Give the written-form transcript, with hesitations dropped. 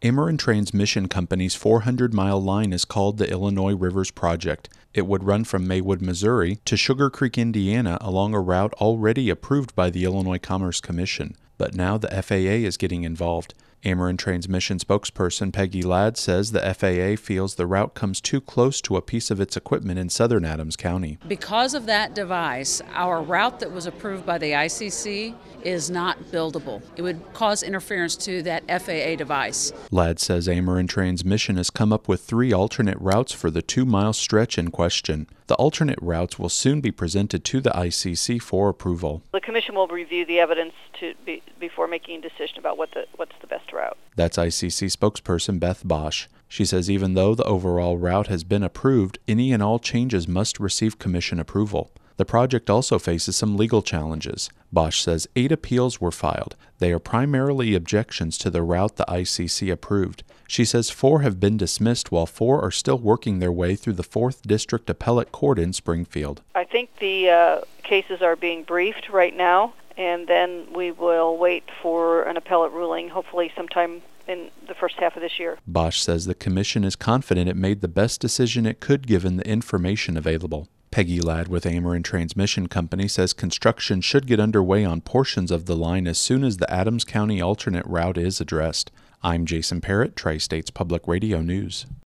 Ameren Transmission Company's 400-mile line is called the Illinois Rivers Project. It would run from Maywood, Missouri to Sugar Creek, Indiana, along a route already approved by the Illinois Commerce Commission. But now the FAA is getting involved. Ameren Transmission spokesperson Peggy Ladd says the FAA feels the route comes too close to a piece of its equipment in southern Adams County. Because of that device, our route that was approved by the ICC is not buildable. It would cause interference to that FAA device. Ladd says Ameren Transmission has come up with 3 alternate routes for the 2-mile stretch in question. The alternate routes will soon be presented to the ICC for approval. The Commission will review the evidence before making a decision about what's the best route. That's ICC spokesperson Beth Bosch. She says even though the overall route has been approved, any and all changes must receive Commission approval. The project also faces some legal challenges. Bosch says 8 appeals were filed. They are primarily objections to the route the ICC approved. She says 4 have been dismissed while 4 are still working their way through the 4th District Appellate Court in Springfield. I think the cases are being briefed right now, and then we will wait for an appellate ruling, hopefully sometime in the first half of this year. Bosch says the Commission is confident it made the best decision it could given the information available. Peggy Ladd with Ameren Transmission Company says construction should get underway on portions of the line as soon as the Adams County alternate route is addressed. I'm Jason Parrott, Tri-States Public Radio News.